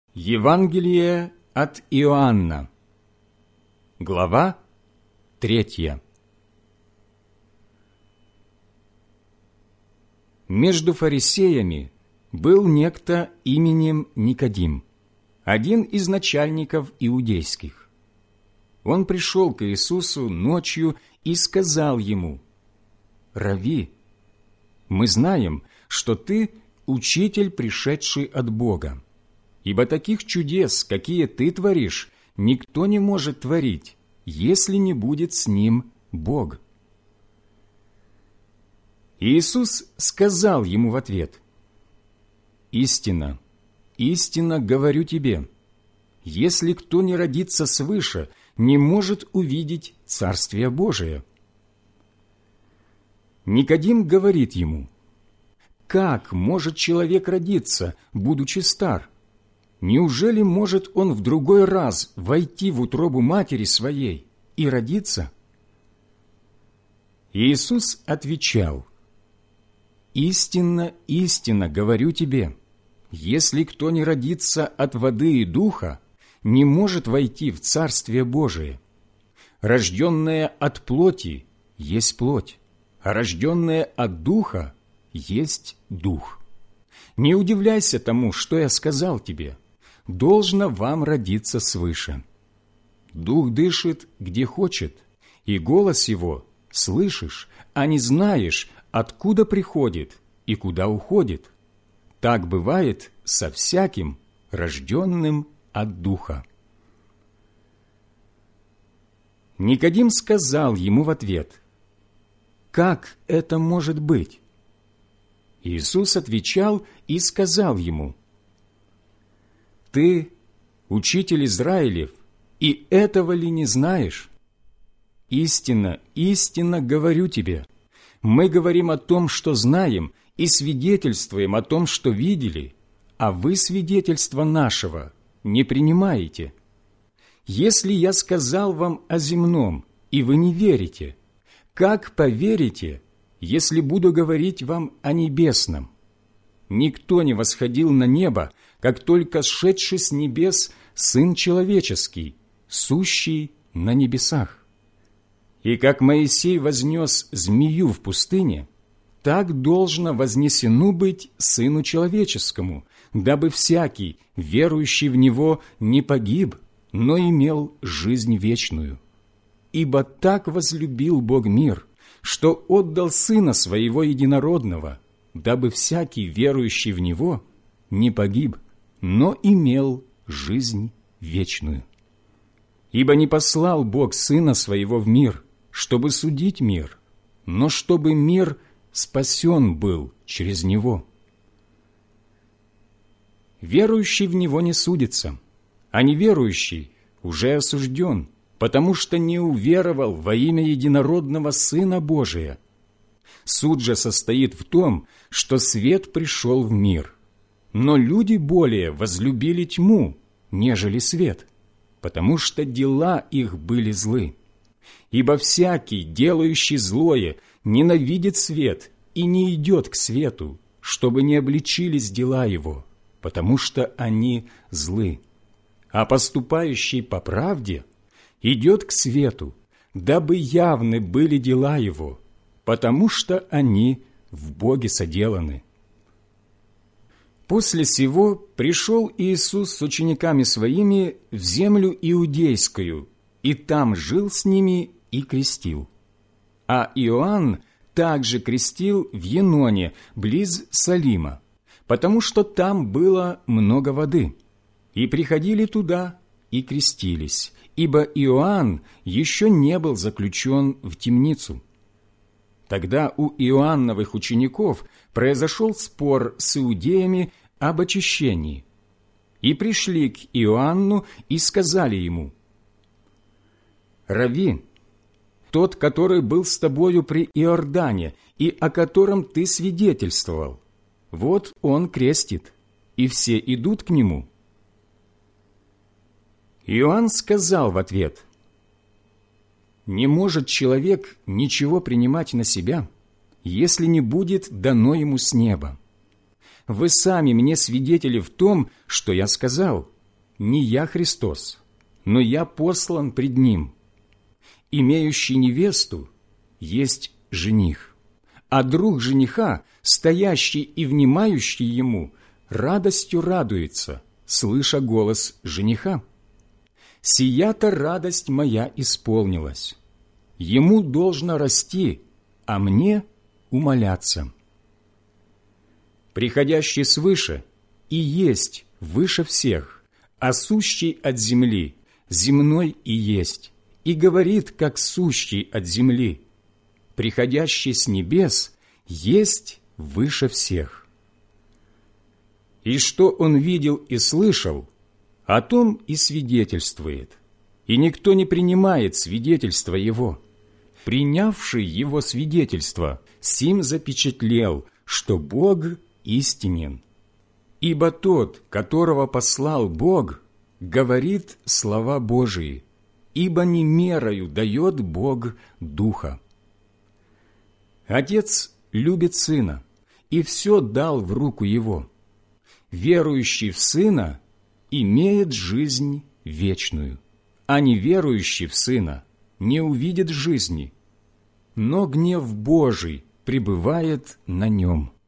Евангелие от Иоанна, глава 3. Между фарисеями был некто именем Никодим, один из начальников иудейских. Он пришел к Иисусу ночью и сказал ему: «Рави, мы знаем, что ты учитель, пришедший от Бога, ибо таких чудес, какие ты творишь, никто не может творить, если не будет с ним Бог». Иисус сказал ему в ответ: «Истинно, истинно говорю тебе, если кто не родится свыше, не может увидеть Царствие Божие». Никодим говорит ему: «Как может человек родиться, будучи стар? Неужели может он в другой раз войти в утробу матери своей и родиться?» Иисус отвечал: «Истинно, истинно говорю тебе, если кто не родится от воды и духа, не может войти в Царствие Божие. Рожденное от плоти есть плоть, а рожденное от духа есть дух. Не удивляйся тому, что я сказал тебе, должно вам родиться свыше. Дух дышит, где хочет, и голос его слышишь, а не знаешь, откуда приходит и куда уходит. Так бывает со всяким, рожденным от Духа». Никодим сказал ему в ответ: «Как это может быть?» Иисус отвечал и сказал ему: «Ты, учитель Израилев, и этого ли не знаешь? Истинно, истинно говорю тебе, мы говорим о том, что знаем, и свидетельствуем о том, что видели, а вы свидетельства нашего не принимаете. Если я сказал вам о земном, и вы не верите, как поверите, если буду говорить вам о небесном? Никто не восходил на небо, как только сшедший с небес Сын Человеческий, сущий на небесах. И как Моисей вознес змею в пустыне, так должно вознесено быть Сыну Человеческому, дабы всякий, верующий в Него, не погиб, но имел жизнь вечную. Ибо так возлюбил Бог мир, что отдал Сына Своего Единородного, дабы всякий, верующий в Него, не погиб, но имел жизнь вечную. Ибо не послал Бог Сына Своего в мир, чтобы судить мир, но чтобы мир спасен был через Него. Верующий в Него не судится, а неверующий уже осужден, потому что не уверовал во имя Единородного Сына Божия. Суд же состоит в том, что свет пришел в мир, но люди более возлюбили тьму, нежели свет, потому что дела их были злы. Ибо всякий, делающий злое, ненавидит свет и не идет к свету, чтобы не обличились дела его, потому что они злы. А поступающий по правде идет к свету, дабы явны были дела его, потому что они в Боге соделаны». После сего пришел Иисус с учениками Своими в землю Иудейскую, и там жил с ними и крестил. А Иоанн также крестил в Еноне, близ Салима, потому что там было много воды. И приходили туда и крестились, ибо Иоанн еще не был заключен в темницу. Тогда у Иоанновых учеников произошел спор с иудеями об очищении. И пришли к Иоанну и сказали ему: «Рави, тот, который был с тобою при Иордане и о котором ты свидетельствовал, вот он крестит, и все идут к нему». Иоанн сказал в ответ: «Не может человек ничего принимать на себя, если не будет дано ему с неба. Вы сами мне свидетели в том, что я сказал, не я Христос, но я послан пред Ним. Имеющий невесту есть жених, а друг жениха, стоящий и внимающий ему, радостью радуется, слыша голос жениха. Сия-то радость моя исполнилась. Ему должно расти, а мне умоляться. Приходящий свыше и есть выше всех, а сущий от земли земной и есть, и говорит, как сущий от земли. Приходящий с небес есть выше всех. И что он видел и слышал, о том и свидетельствует, и никто не принимает свидетельства его. Принявший его свидетельство, сим запечатлел, что Бог истинен. Ибо тот, которого послал Бог, говорит слова Божии, ибо не мерою дает Бог Духа. Отец любит Сына и все дал в руку Его. Верующий в Сына имеет жизнь вечную, а неверующий в Сына не увидит жизни, но гнев Божий пребывает на нем.